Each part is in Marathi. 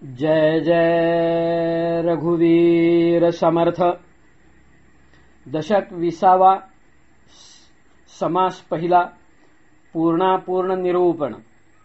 जय जय रघुवीर समर्थ। दशक 20वा। समास पहिला। पूर्णापूर्ण निरूपण।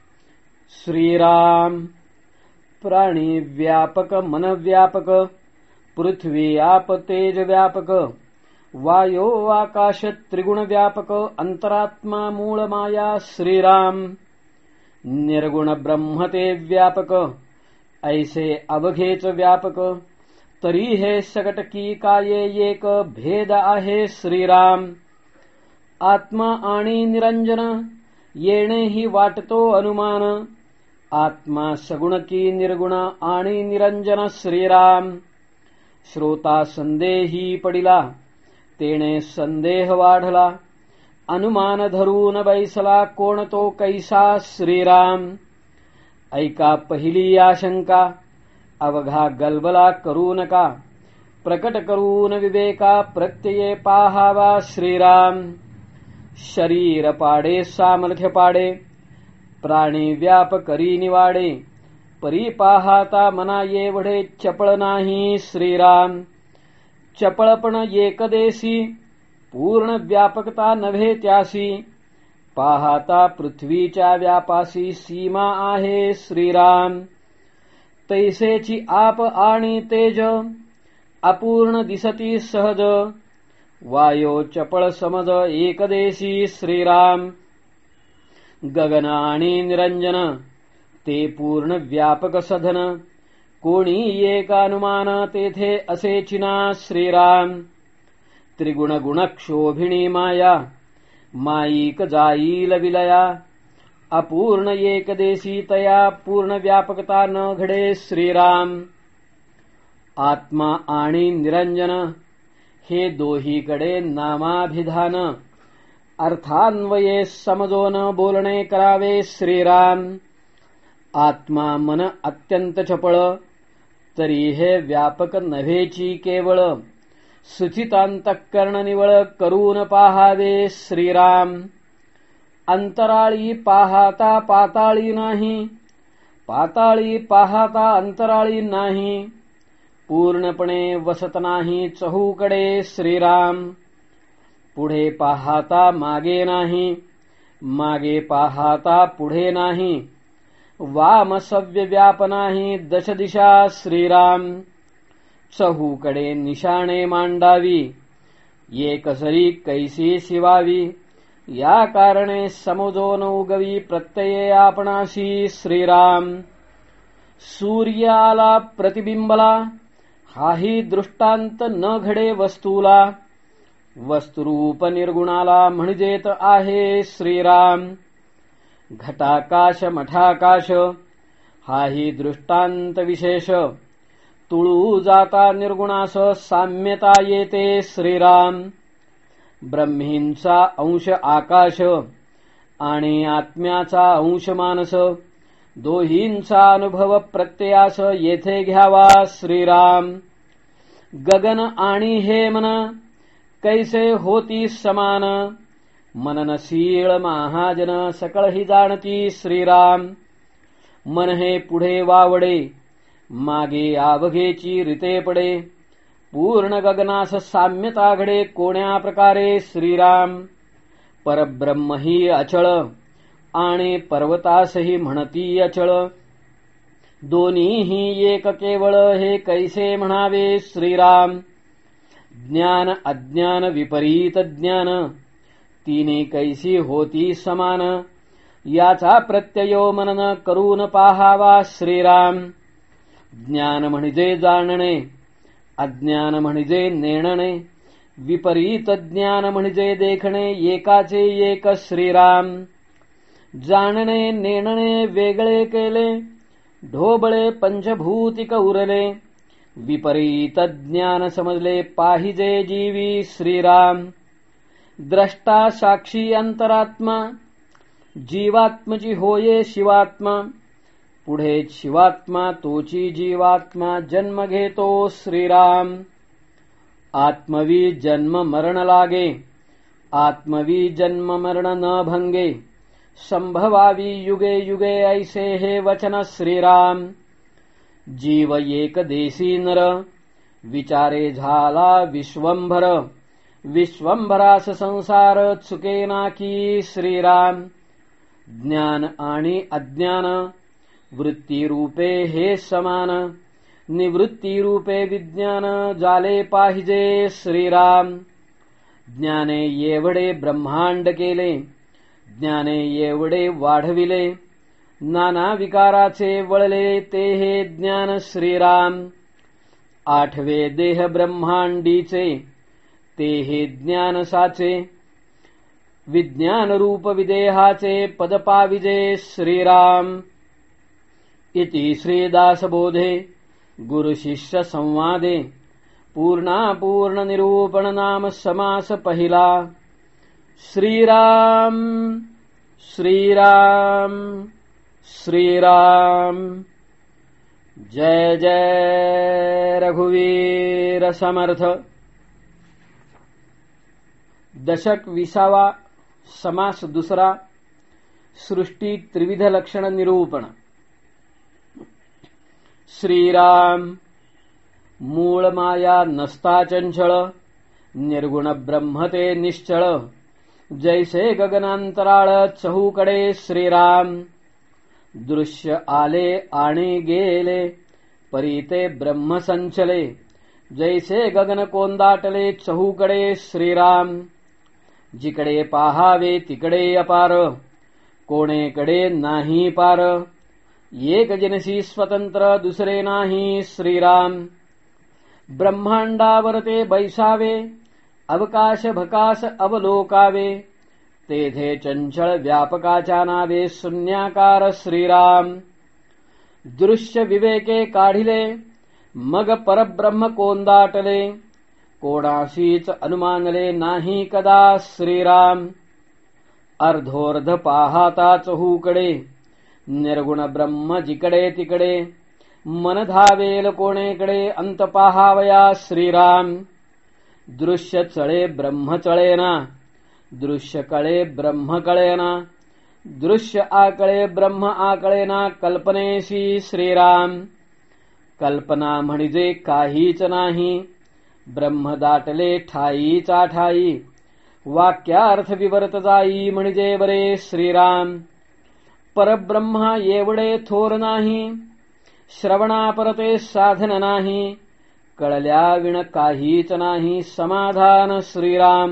श्रीराम प्राणी व्यापक मन व्यापक, पृथ्वी आप तेज व्यापक, वायो आकाश त्रिगुण व्यापक, अंतरात्मा मूळ माया श्रीराम। निर्गुण ब्रह्म ते व्यापक, ऐसे अवघेच व्यापक, तरी हे सकट की काये एक भेद आहे श्रीराम। आत्मा आणि निरंजन येणे ही वाटतो अनुमान, आत्मा सगुण की निर्गुण आणि निरंजन श्रीराम। श्रोता संदेही पडिला, तेणे संदेह वाढला, अनुमान धरून बैसला कोण तो कैसा श्रीराम। ऐका पहिली आशंका, अवघा गलबला करू नका, प्रकट करून विवेका प्रत्यये पाहावा श्रीराम। शरीर पाडे सामर्थ्य पाडे, प्राणी व्याप करी निवाडे, परी पाहाता मना एवढे चपळ नाही श्रीराम। चपळपण एकदेशी, पूर्ण व्यापकता नव्हे त्यासी, पाहाता पृथ्वीच्या व्यापासी सीमा आहे श्रीराम। तैसेची आप आणि तेज, अपूर्ण दिसती सहज, वायो चपळ समज एकदेशी श्रीराम। गगन आणि निरंजन ते पूर्ण व्यापक सधन, कोणी एक अनुमान तेथे असे चिना श्रीराम। त्रिगुण गुण क्षोभिणी माया, माईक जाईल विलया, अपूर्ण एकदेशी तया पूर्ण व्यापकता न घडे श्रीराम। आत्मा आणि निरंजन हे दोहीकडे नामाभिधान, अर्थान्वये समजोन बोलणे करावे श्रीराम। आत्मा मन अत्यंत चपळ, तरी हे व्यापक नव्हेची केवळ, सुचितांतःकरण निवळ करून पाहावे श्रीराम। अंतराळी पाहाता पाताळी नाही, पाताळी पाहाता अंतराळी नाही, पूर्णपणे वसत नाही चहूकडे श्रीराम। पुढे पाहाता मागे नाही, मागे पाहाता पुढे नाही, वाम सव्य व्याप नाही दश दिशा श्रीराम। चहूकडे निशाणे मांडावी, एकसरी कैसी शिवावी, या कारणे समजोन उगवी प्रत्यये आपणाशी श्रीराम। सूर्य आला प्रतिबिंबला, हाही दृष्टांत न घडे वस्तूला, वस्तुरूप निर्गुणाला म्हणजेत आहे श्रीराम। घटाकाश मठाकाश, हाही दृष्टांत विशेष, तुळू जाता निर्गुणास साम्यता येते श्रीराम। ब्रह्मींचा अंश आकाश आणि आत्म्याचा अंश मानस, दोहींचा अनुभव प्रत्ययास येथे घ्यावा श्रीराम। गगन आणि हे मन कैसे होती समान, मननशील महाजन सकळ ही जाणती श्रीराम। मन हे पुढे वावडे, मागे आवघेची रीते पडे, पूर्ण गगनास साम्यता घडे कोण्या प्रकारे श्रीराम। परब्रह्म ही अचळ आणि पर्वतासही म्हणती अचळ, दोन्हीही एक केवळ हे कैसे म्हणावे श्रीराम। ज्ञान अज्ञान विपरीत ज्ञान, तिने कैसी होती समान, याचा प्रत्ययो मनन करून पाहावा श्रीराम। ज्ञान म्हणजे जाणणे, अज्ञान म्हणजे नेणणे, विपरीत ज्ञान म्हणजे देखणे एकाचे एक श्रीराम। जाणणे नेणणे वेगळे केले, ढोबळे पंचभूतिक उरले, विपरीत ज्ञान समजले पाहिजे जीवी श्रीराम। द्रष्टा साक्षी अंतरात्मा, जीवात्मची होये शिवात्मा, पुढे शिवात्मा तोची जीवात्मा जन्म घेतो श्रीराम। आत्मवी जन्म मरण लागे, आत्मवी जन्म मरण न भंगे, संभवावी युगे युगे ऐसे हे वचन श्रीराम। जीव एक देसी नर विचारे झाला विश्वंभर विश्वंभरास संसार चुकेना की श्रीराम ज्ञान आणि अज्ञान वृत्तीरूपे हे समान निवृत्तीरूपे विज्ञान जाले पाहिजे श्रीराम ज्ञाने एवढे ब्रह्मांड केले ज्ञाने एवढे वाढविले नाना विकाराचे वळले ते हे ज्ञान श्रीराम आठवे देह ब्रह्मांडीचे ते हे ज्ञान साचे विज्ञान रूप विदेहाचे पद पाविजे श्रीराम इति श्रीदासबोधे गुरुशिष्य संवादे पूर्णापूर्ण निरूपण नाम समास पहिला श्रीराम श्रीराम श्रीराम जय जय रघुवीर समर्थ। दशक 20 समास दुसरा सृष्टी त्रिविध लक्षण निरूपण। श्रीराम मूळ माया नसता चंचळ निर्गुण ब्रह्म ते निश्चळ जैसे गगनांतराळ चहूकडे श्रीराम दृश्य आले आणि गेले परी ते ब्रह्म संचले जैसे गगन कोंदाटले चहूकडे श्रीराम जिकडे पाहावे तिकडे अपार कोणेकडे नाही पार एक जिनसी स्वतंत्र दुसरे नाही श्रीराम ब्रह्मांडावर ते बैसावे अवकाश भकास अवलोकावे तेथे चंचळ व्यापकाच्या नावे शून्याकार श्रीराम दृश्य विवेके काढिले मग परब्रह्म कोंदाटले कोणाशीच अनुमानले नाही कदा श्रीराम अर्धोर्ध पाहाता चहूकडे निर्गुण ब्रह्म जिकडे तिकडे मन धावेल कोणेकडे अंत पाहावया श्रीराम दृश्य चळे ब्रह्म चळेना दृश्य कळे ब्रह्म कळेना दृश्य आकळे ब्रह्म आकळेना कल्पनेशी श्रीराम कल्पना म्हणजे काहीच नाही ब्रह्म दाटले ठाईचा ठाई वाक्यार्थ विवर्त जाई म्हणजे बरे श्रीराम परब्रह्मा एवढे थोर नाही श्रवणापरते साधन नाही कळल्या विण काहीच नाही समाधान श्रीराम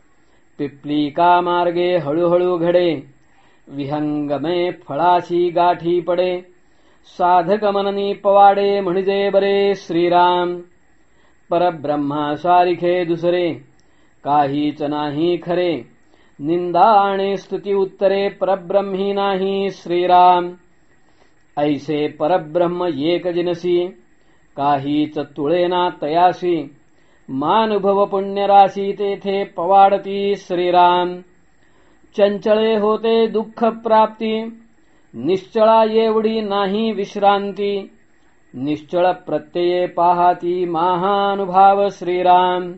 पिपलिका मार्गे हळूहळू घडे विहंगमे फळाची गाठी पडे साधक मननी पवाडे म्हणजे बरे श्रीराम परब्रह्मा सारिखे दुसरे काहीच नाही खरे निंदा आणि स्तुती उत्तरे परब्रह्मी नाही श्रीराम ऐसे परब्रह्म एक जिनसी काहीच तुळेना तयासी मानुभव पुण्यराशी तेथे पवाडती श्रीराम चंचळे होते दुःख प्राप्ती निश्चळा एवढी नाही विश्रांती निश्चळ प्रत्यये पाहाती महानुभाव श्रीराम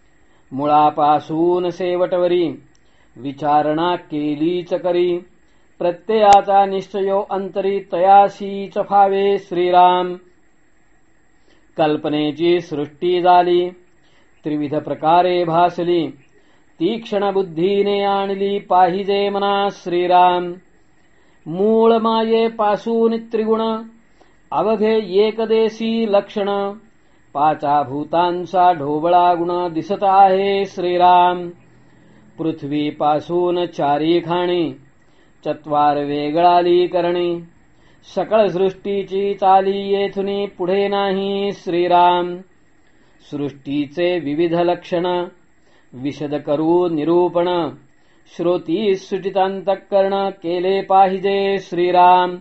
मुळापासून शेवटवरी विचारणा केलीच करी प्रत्ययाचा निश्चयो अंतरी तयाशीच फावे श्रीराम कल्पनेची सृष्टी झाली त्रिविध प्रकारे भासली तीक्ष्ण बुद्धीने आणली पाहिजे मना श्रीराम मूळ माये पासून त्रिगुण अवघे एकदेशी लक्षण पाचा भूतांचा ढोबळा गुण दिसत आहे श्रीराम पृथ्वी पासून चारी खाणी चत्वार वेगळाली करणी सकळ सृष्टीची चाली येथुनी पुढे नाही श्रीराम सृष्टीचे विविध लक्षण विशद करू निरूपण श्रोती सुचितांतःकरण केले पाहिजे श्रीराम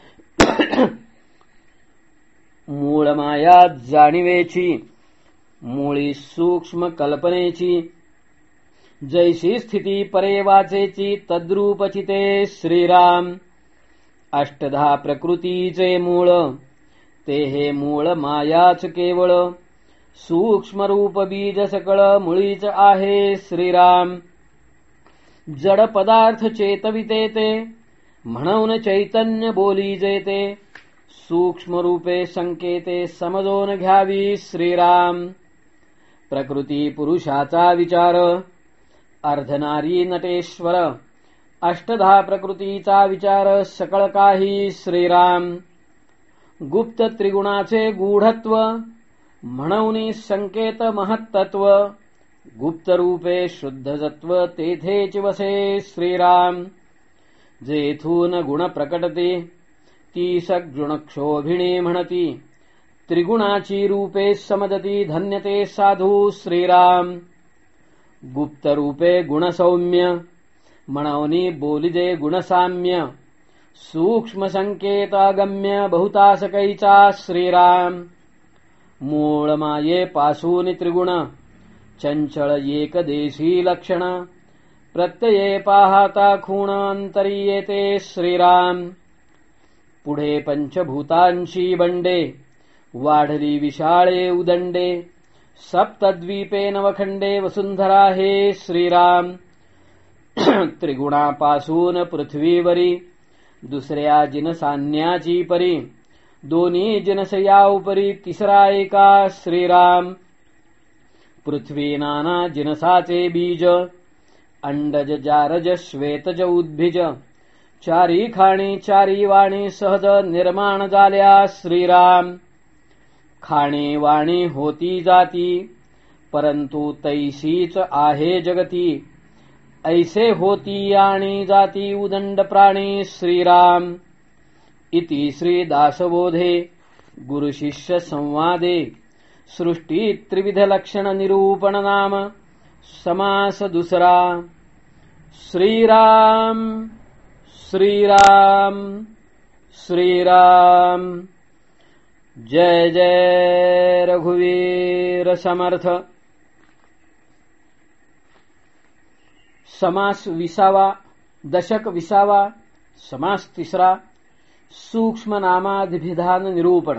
मूळ माया जाणीवेची मुळी सूक्ष्म कल्पनेची जैसी स्थिती परे वाचेची तद्रूपची ते श्रीराम अष्टधा प्रकृतीचे मूळ ते हे मूळ मायाच केवळ सूक्ष्म रूप बीज सकळ मुळीच आहे श्रीराम जड पदार्थ चेतविते ते म्हणून चैतन्य बोली जेते सूक्ष्म रूपे संकेते समजून घ्यावी श्रीराम. प्रकृती पुरुषाचा विचार अर्धनारी नटेश्वर. अष्टधा प्रकृतीचा विचार सकळ काही श्रीराम. गुप्त त्रिगुणाचे गूढत्व म्हणून संकेत महत्तत्व. गुप्त रूपे शुद्धजत्व तेथेच वसे श्रीराम. जेथून गुण प्रकटते ती सगुणक्षोभिणी म्हणती. त्रिगुणाची रूपे समजती धन्यते साधू श्रीराम. गुप्त रूपे गुणसौम्य म्हणून बोलिजे गुणसाम्य. सूक्ष्म संकेत अगम्य बहुतासकैचा श्रीराम. मूळ माये पासून त्रिगुण चंचळ एकदेशी लक्षण. प्रत्यये पाहता खूण अंतरी येते श्रीराम. पुढे पंचभूतांची बंडे वाढली विशाळे उदंडे. सप्तद्वीपे नवखंडे वसुंधरा हे श्रीराम. त्रिगुणापासून पृथ्वीवरी दुसऱ्या जिनसान्याची परी. दोन्ही जिनस या उपरी तिसरा एका श्रीराम. पृथ्वी नाना जिनसाचे बीज. अंडज जारज श्वेतज उद्भिज. चारी खाणी चारी वाणी सहज निर्माण झाल्या श्रीराम. खाणी वाणी होती जाती परंतु तैसीच आहे जगती. ऐसे होती आणि जाती उदंड प्राणी श्रीराम. इति श्री दासबोधे गुरुशिष्य संवादे सृष्टी त्रिविध लक्षण निरूपण नाम समास दुसरा. श्रीराम श्रीराम श्रीराम. जय जय रघुवीर समर्थ. समास 20वा. दशक 20वा. समास 3रा. सूक्ष्म नामाधिभिधान निरूपण.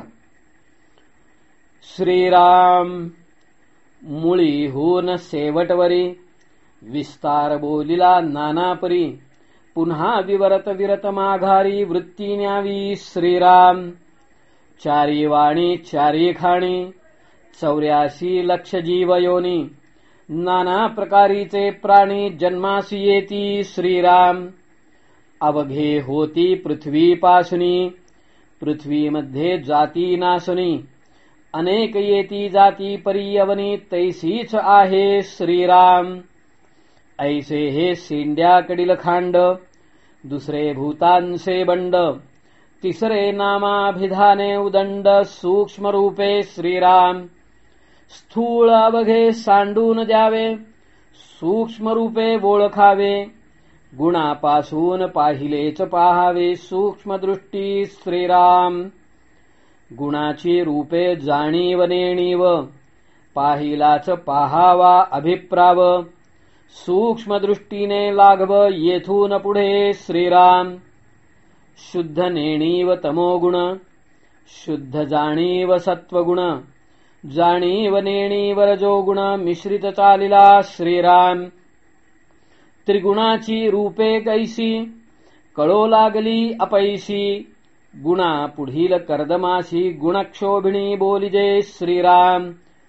श्रीराम मुळी होन सेवटवरी. विस्तार बोलिला नानापरी. पुन्हा विवरत विरत माघारी वृत्ती न्यावी श्रीराम. चारी वाणी चारी खाणी 84 लक्ष जीव योनी. नाना प्रकारीचे प्राणी जन्मासी येती श्रीराम. अवघे होती पृथ्वीपासुनी. पृथ्वीमध्ये जाती नासुनी. अनेक येती जाती परियवनी तैसीच आहे श्रीराम. ऐसे हे शेंड्याकडील खांड. दुसरे भूतांचे बंड. तिसरे नामाभिधाने उदंड सूक्ष्म रूपे श्रीराम. स्थूळ अवघे सांडून द्यावे. सूक्ष्म रूपे ओळखावे. गुणापासून पाहिलेच पाहावे सूक्ष्म दृष्टी श्रीराम. गुणाची रूपे जाणीव नेणीव. पाहिलाच पाहावा अभिप्राव. सूक्ष्म दृष्टीने लागव येथून पुढे श्रीराम. शुद्ध नेणीव तमोगुण. शुद्ध जाणीव सत्वगुण. जाणीव नेणीव रजोगुण मिश्रित चालिला श्रीराम. त्रिगुणाची रूपे कैसी कळो लागली अपैसी. गुणा पुढील कर्दमासी गुणक्षोभिणी बोलिजे श्रीराम.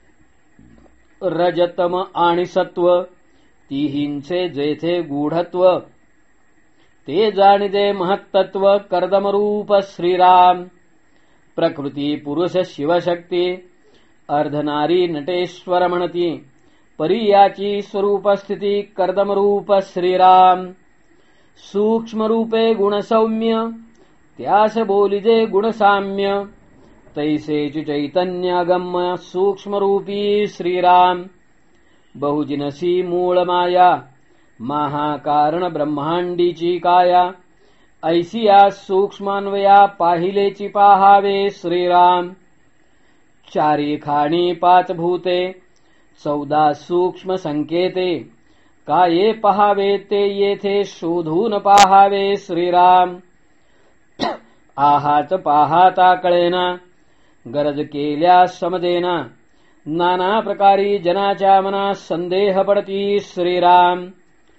रजतम आणि सत्व तिहींचे जेथे गूढत्व. ते जाणिजे महत्तत्व कर्दमरूप श्रीराम. प्रकृती पुरुष शिवशक्ती. अर्धनारी नटेश्वर म्हणती. परियाची स्वरूपस्थिती कर्दमरूप श्रीराम. सूक्ष्म रूपे गुणसौम्य. त्यास बोलिजे गुणसाम्य. तैसेची चैतन्यगम्य सूक्ष्मरूपी श्रीराम. बहुजिनसी मूळ माया. महाकारण ब्रह्मांडीची काया. ऐसिया सूक्ष्मान्वया पाहिलेची पाहावे श्रीराम. चारी खाणी 5 भूते. 14 सूक्ष्म संकेते. काये पहावे ते येथे शोधून पाहावे श्रीराम. आहात पाहाता कळेना. गरज केल्या समजेना. नाना प्रकारी जनाच्या मना संदेह पडती श्रीराम.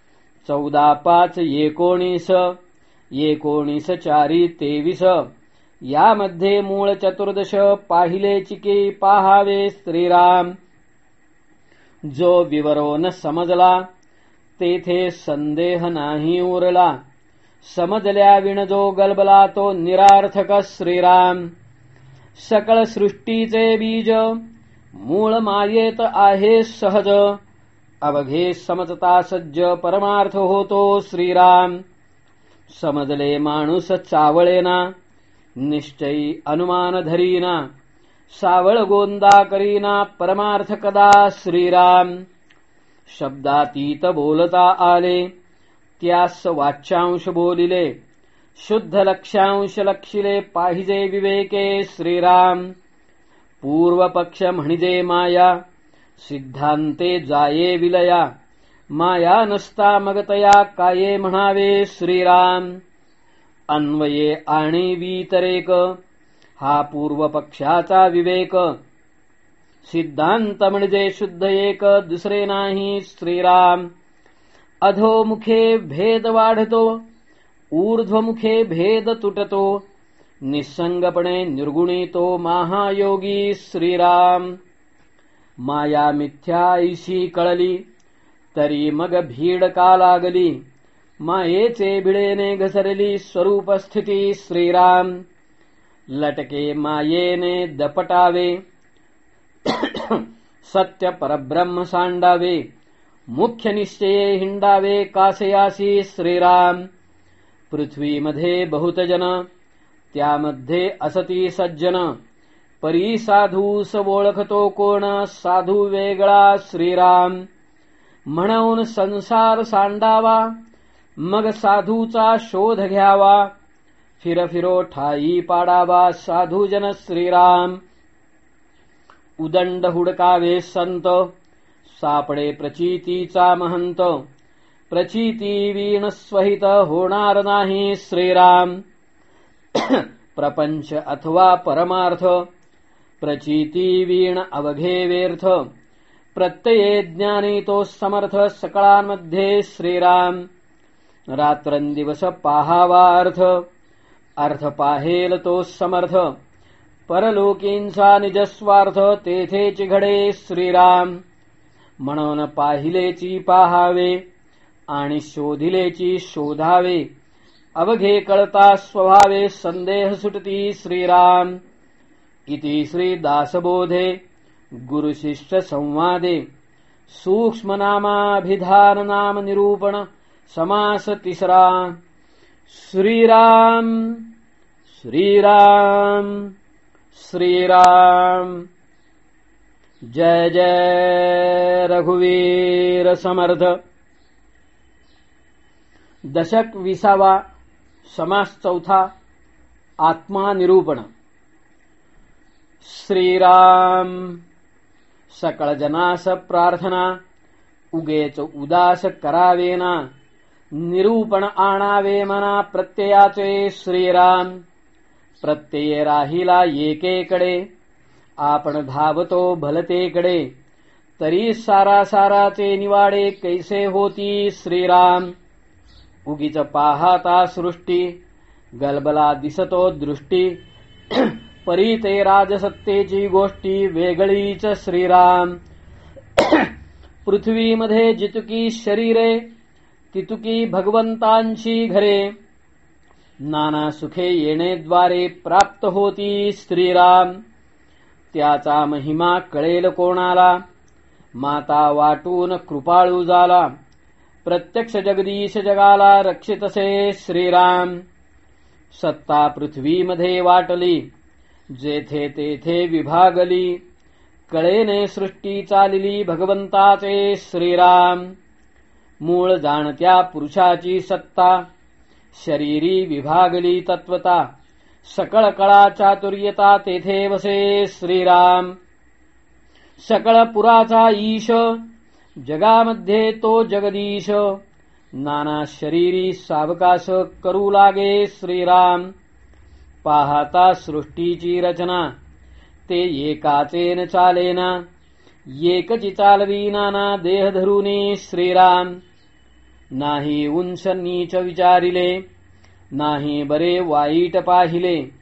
14 5 19. 19 4 23. यामध्ये मूळ 14 पाहिले चिके पाहावे श्रीराम. जो विवरो न समजला तेथे संदेह नाही उरला. समजल्या विण जो गलबला तो निरार्थक श्रीराम. सकळ सृष्टीचे बीज मूळ मायेत आहे सहज. अवघे समजता सज्ज परमार्थ होतो श्रीराम. समजले माणूस चावळेना निश्चयी अनुमान धरीना. सावळ गोंदा करीना परमार्थ कदा श्रीराम. शब्दातीत बोलता आले त्यास वाच्यांश बोलिले. शुद्ध लक्ष्यांश लक्षिले पाहिजे विवेके श्रीराम. पूर्व पक्ष म्हणजे माया सिद्धांते जाये विलया. माया नसता मगतया काये म्हणावे श्रीराम. अन्वये आणि वितरेक हा पूर्व पक्षाचा विवेक. सिद्धांत म्हणजे शुद्ध एक दुसरे नाही श्रीराम. अधोमुखे भेद वाढतो ऊर्ध्वमुखे भेद तुटतो. निसंगपणे निर्गुणी तो महायोगी श्रीराम. माया मिथ्या ऐशी कळली तरी मग भीड का लागली. मायेचे भिडेने घसरली स्वरूप स्थिती श्रीराम. लटके मायेने दपटावे सत्य परब्रह्म सांडावे. मुख्य निश्चये हिंडावे कासयासी श्रीराम. पृथ्वीमध्ये बहुत जन त्यामध्ये असती सज्जन. परी साधूस ओळखतो कोण साधू वेगळा श्रीराम. म्हणून संसार सांडावा मग साधूचा शोध घ्यावा. फिरफिरो ठाई पाडावा साधूजन श्रीराम. उदंड हुडकावे संत सापडे प्रचितीचा महंत. प्रचिती वीण स्वहित होणार नाही श्रीराम. प्रपंच अथवा परमार्थ प्रचिती वीण अवघे व्यर्थ. प्रत्यये ज्ञानी तो समर्थ सकळांमध्ये श्रीराम. रात्रंदिवस पाहावा अर्थ अर्थ पाहेल तो समर्थ. परलोकींचा निजस्वार्थ तेथेच घडे श्रीराम. म्हणून पाहिलेची पाहावे आणि शोधिलेची शोधावे. अवघे कळता स्वभावे संदेह सुटती श्रीराम. इति श्री दासबोधे गुरुशिष्य संवादे सूक्ष्म नामाभिधान नाम निरूपण समास तिसरा. श्रीराम श्रीराम श्रीराम. जय जय रघुवीर समर्थ. दशक 20 समास 4 आत्मा निरूपण. श्रीराम सकळ जनास प्रार्थना उगेच उदास करावेना. निरूपण आणावे मना प्रत्ययाचे श्रीराम. प्रत्यय राहिला एकेकडे आपण धावतो भलतेकडे. तरी सारासाराचे निवाडे कैसे होती श्रीराम. उगीच पाहता सृष्टी गलबला दिसतो दृष्टी. परी ते राजसत्तेची गोष्टी वेगळीच श्रीराम. पृथ्वीमध्ये जितुकी शरीरे तितुकी भगवंतांची घरे. नाना सुखे येणेद्वारे प्राप्त होती श्रीराम. त्याचा महिमा कळेल कोणाला माता वाटून कृपाळू झाला. प्रत्यक्ष जगदीश जगाला रक्षितसे श्रीराम. सत्ता पृथ्वीमध्ये वाटली जेथे तेथे विभागली. कळेने सृष्टी चालली भगवंताचे श्रीराम. मूळ जाणत्या पुरुषाची सत्ता शरीरी विभागली तत्वता. सकळ कळा चातुर्यता तेथे वसे श्रीराम. सकळ पुराचा ईश जगामध्ये तो जगदीश. नाना शरीरी सावकाश करू लागे श्रीराम. पाहता सृष्टीची रचना ते एकाचेन चालेना. एकची चालवी नाना देह धरुनी श्रीराम. नाही उंच नीच विचारिले नाही बरे वाईट पाहिले.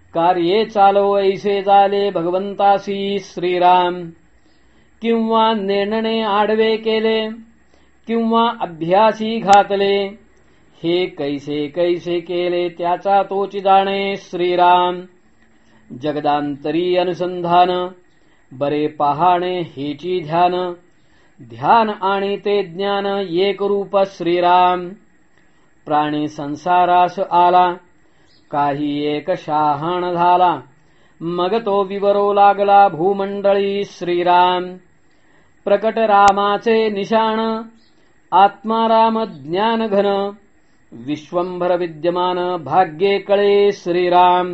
कार्ये चालो ऐसे झाले भगवंतासी श्रीराम. किंवा नेणणे आडवे केले किंवा अभ्यासी घातले, हे कैसे कैसे केले त्याचा तोची जाणे श्रीराम. जगदांतरी अनुसंधान बरे पाहाणे हेची ध्यान, ध्यान आणि ते ज्ञान एक रूप श्रीराम. प्राणी संसारास आला काही एक शहाण झाला, मग तो विवरो लागला भूमंडळी श्रीराम. प्रकट रामाचे निशाण आत्माराम ज्ञान घन, विश्वंभर विद्यमान भाग्ये कळे श्रीराम.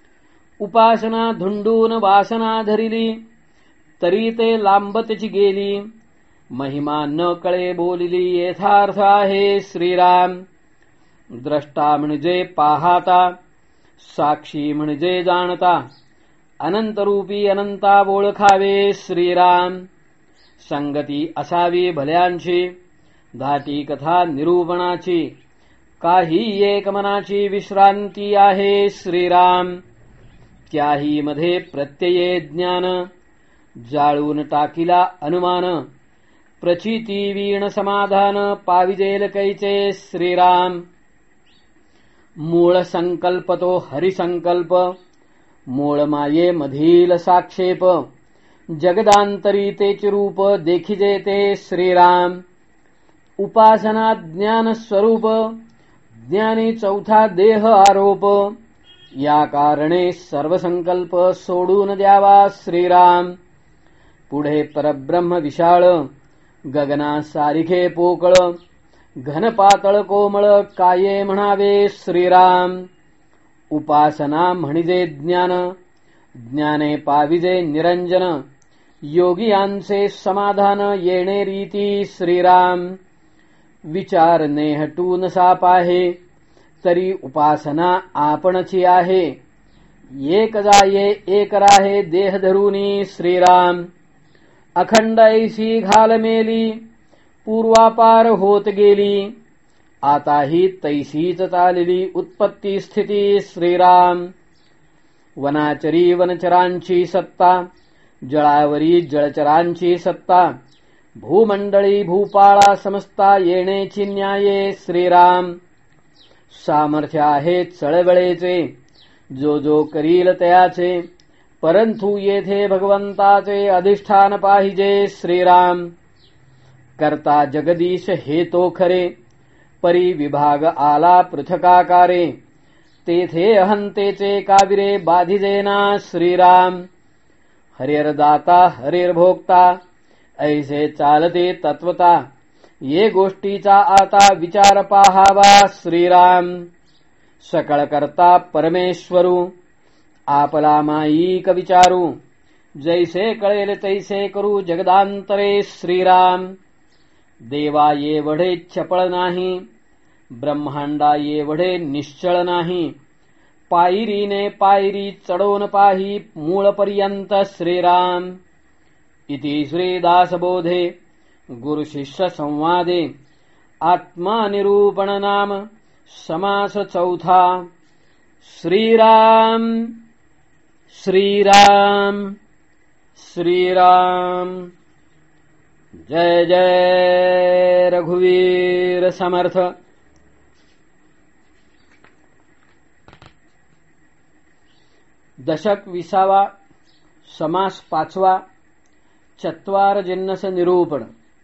उपासना धुंडून वासना धरिली तरी ते लांबतची गेली, महिमा न कळे बोलिली यथार्थ आहे श्रीराम. द्रष्टा म्हणजे पाहाता, साक्षी म्हणजे जाणता, अनंतरूपी अनंता ओळखावे श्रीराम. संगती असावी भल्यांची, धाटी कथा निरूपणाची, काही एक मनाची विश्रांती आहे श्रीराम. त्याही मध्ये प्रत्यये ज्ञान, जाळून टाकिला अनुमान, प्रचिती वीण समाधान पाविजेल कैचे श्रीराम. मूळ संकल्प तो हरिसंकल्प, मूळ माये मधील साक्षेप, जगदांतरी तेचे रूप देखिजे ते श्रीराम. उपासना ज्ञान स्वरूप, ज्ञानी चौथा देह आरोप, या कारणे सर्व संकल्प सोडून द्यावा श्रीराम. पुढे परब्रह्म विशाळ, गगनासारिखे पोकळ, घन पातळ कोमळ काये म्हणावे श्रीराम. उपासना म्हणजे ज्ञान, ज्ञाने पाविजे निरंजन, योगियांचे समाधान येणे रीती श्रीराम. विचार नेहटून साप आहे, तरी उपासना आपणची आहे. एक जाये एक राहे देह धरुनी श्रीराम. अखंड ऐसी घाल मेली, पूर्वापार होत गेली, आताही तैसीच चालली उत्पत्ती स्थिती श्रीराम. वनाचरी वनचरांची सत्ता, जळावरी जळचरांची सत्ता, भूमंडळी भूपाळा समजता येणेची न्याये श्रीराम. सामर्थ्य आहे चळवळेचे, जो जो करील तयाचे, परंतु येथे भगवंताचे अधिष्ठान पाहिजे श्रीराम. करता जगदीश हे तो खरे, परी विभाग आला पृथकाकारे, तेथे अहंतेचे काविरे बाधिजेना श्रीराम. हरिर्दाता हरिर्भोक्ता ऐसे चालते तत्वता, ये गोष्टीचा आता विचार पाहावा श्रीराम. सकळ करता परमेश्वरू, आपला माईक विचारू, जैसे कळेल तैसे करू जगदांतरे श्रीराम. देवा येवढे चपळ नाही, ब्रह्मांडा येवढे निश्चळ नाही, पायरीने पायरी चढवून पाही मूळपर्यंत श्रीराम. इति श्रीदासबोधे गुरुशिष्य संवादे आत्मा निरूपण नाम समास चौथा. श्रीराम श्रीराम श्रीराम. जय जय रघुवीर समर्थ. दशक 20वा, समास 5वा, चत्वार जिन्नस निरूपण.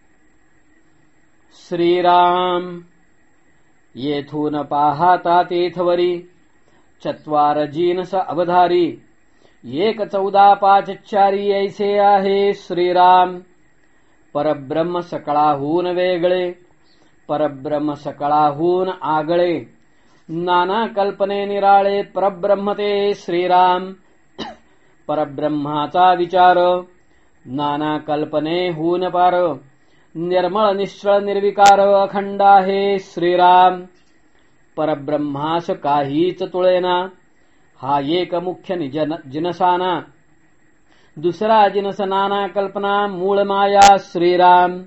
श्रीराम. येथून पाहता तेथवरी चत्वार जिनस अवधारी, एक 14 ऐसे आहे श्रीराम. परब्रह्म सकळाहून वेगळे, परब्रह्म सकळाहून आगळे, नाना कल्पने निराळे परब्रह्म ते श्रीराम. परब्रह्माचा विचार नाना कल्पने होऊन पार, निर्मळ निश्चळ निर्विकार अखंड आहे श्रीराम. परब्रह्मास काहीच तुळेना, हा एक मुख्य जिनसाना, दुसरा जिनस नाना कल्पना मूळ माया श्रीराम.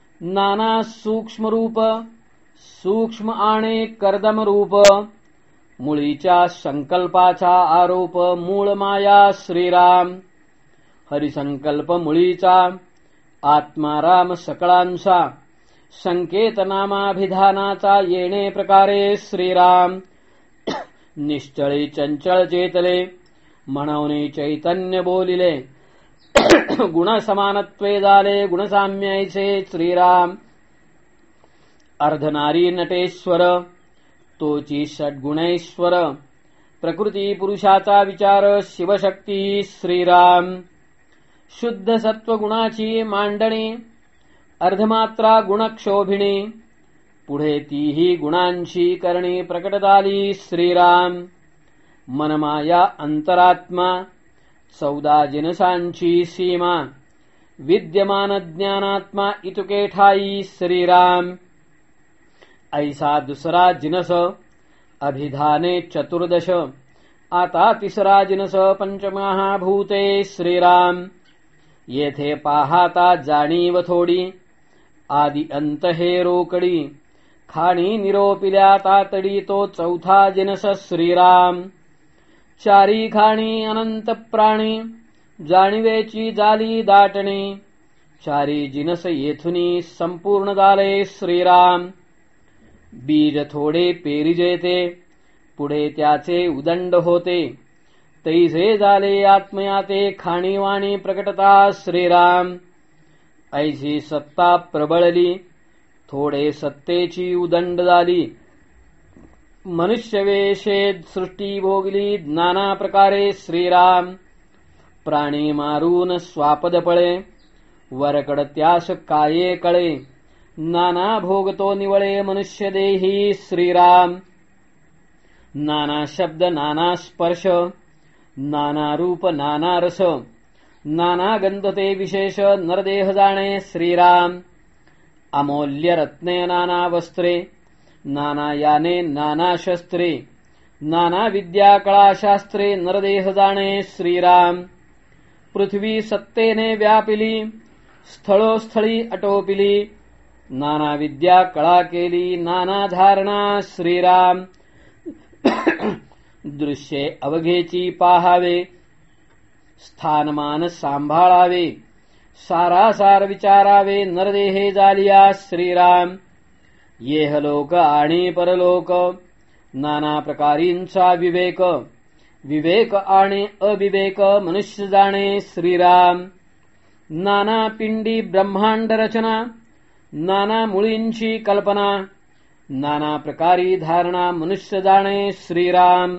नाना सूक्ष्म रूप, सूक्ष्म आणि कर्दम रूप, मुळीच्या संकल्पाचा आरोप मूळ माया श्रीराम. हरिसंकल्प मुळीचा आत्मा राम सकळांचा. संकेत नामाभिधानाचा येणे प्रकारे श्रीराम. निश्चळी चंचळ चेतले म्हणून चैतन्य बोलिले. गुणसमानत्वे झाले गुणसाम्याचे श्रीराम. अर्धनारी नटेश्वर तोची षड्गुणेश्वर. प्रकृती पुरुषाचा विचार शिवशक्ती श्रीराम. शुद्ध सत्वगुणाची मांडणी अर्धमात्रा गुणक्षोभिणी. पुढे तीही गुणांची करणी प्रकट झाली श्रीराम. मनमाया अंतरात्मा 14 जिनसांची सीमा. विद्यमान ज्ञानात्मा इतुके ठाई श्रीराम. ऐसा दुसरा जिनस अभिधाने 14. आता तिसरा जिनस पंचमहाभूते श्रीराम. येथे पाहता जाणीव थोडी आदि अंत हे रोकडी. खाणी निरोपिल्या तातडी तो चौथा जिनस श्रीराम. चारी खाणी अनंत प्राणी जाणीवेची झाली दाटणी. चारी जिनस येथुनी संपूर्ण झाले श्रीराम. बीज थोडे पेरिजेते पुढे त्याचे उदंड होते. तैसे झाले आत्मयाते खाणीवाणी प्रकटता श्रीराम. ऐशी सत्ता प्रबळली थोडे सत्तेची उदंड झाली. मनुष्यवेशेत सृष्टी भोगली नाना प्रकारे श्रीराम. प्राणी मारून स्वापद पळे वरकड त्यास काये कळे. नाना भोगतो निवळे मनुष्य देही श्रीराम. नाना शब्द नाना स्पर्श नाना रूप नाना रस. नाना गंध ते विशेष नरदेह जाणे श्रीराम. अमूल्य रत्ने नाना वस्त्रे नाना याने नाना शस्त्रे. नाना विद्या कळा शास्त्रे नरदेह जाणे श्रीराम. पृथ्वी सत्तेने व्यापिली स्थळोस्थळी अटोपिली. नाना विद्या कळा केली नाना धारणा श्रीराम. दृश्ये अवघेची पाहावे स्थानमान सांभाळावे. सारासार विचारावे नरदेहे जालिया श्रीराम. येहलोक आणि परलोक नाना प्रकारींचा विवेक. विवेक आणि अविवेक मनुष्य जाणे श्रीराम. नाना पिंडी ब्रह्मांड रचना नाना मुळींची कल्पना. नाना प्रकारी धारणा मनुष्य जाणे श्रीराम.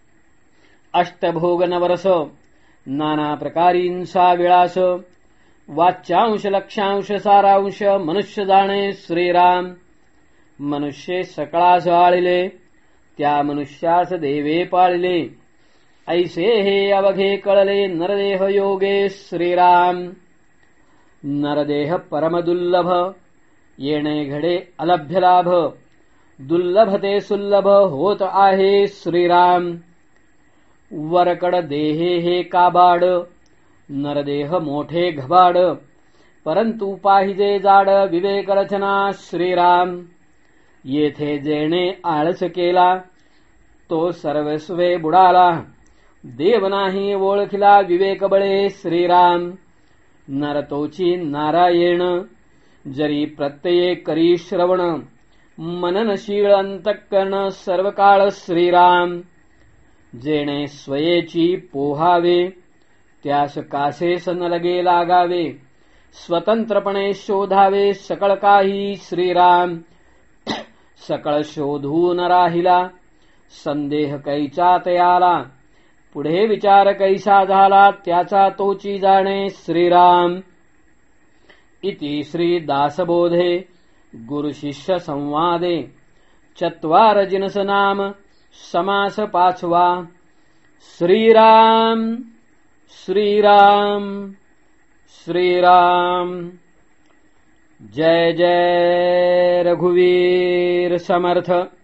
अष्टभोग नवरस नाना प्रकारींचा विळास. वाच्यांश लक्षांश सारांश मनुष्य जाणे श्रीराम. मनुष्य सकळास आळिले त्या मनुष्यास देवे पाळिले. ऐसे हे अवघे कळले नरदेह योगे श्रीराम. नरदेह परमदुर्लभ येणे घडे अलभ्य लाभ. दुर्लभ ते सुलभ होत आहे श्रीराम. वरकड देहे हे काबाड नरदेह मोठे घबाड. परंतु पाहिजे जाड विवेक रचना श्रीराम. येथे जेणे आळस केला तो सर्वस्वे बुडाला. देव नाही ओळखिला विवेक बळे श्रीराम. नरतोची नारायण जरी प्रत्यये करी श्रवण. मननशीळ अंतःकरण सर्व काळ श्रीराम. जेणे स्वयेची पोहावे त्यास कासेस न लगे लागावे. स्वतंत्रपणे शोधावे सकळ काही श्रीराम. सकळ शोधून राहिला संदेह कैचा तयाला. पुढे विचार कैसा झाला त्याचा तोची जाणे श्रीराम. इति श्री दासबोधे गुरु शिष्य संवादे 4 जिनस नाम समास 5. श्रीराम श्रीराम श्रीराम. जय जय रघुवीर समर्थ.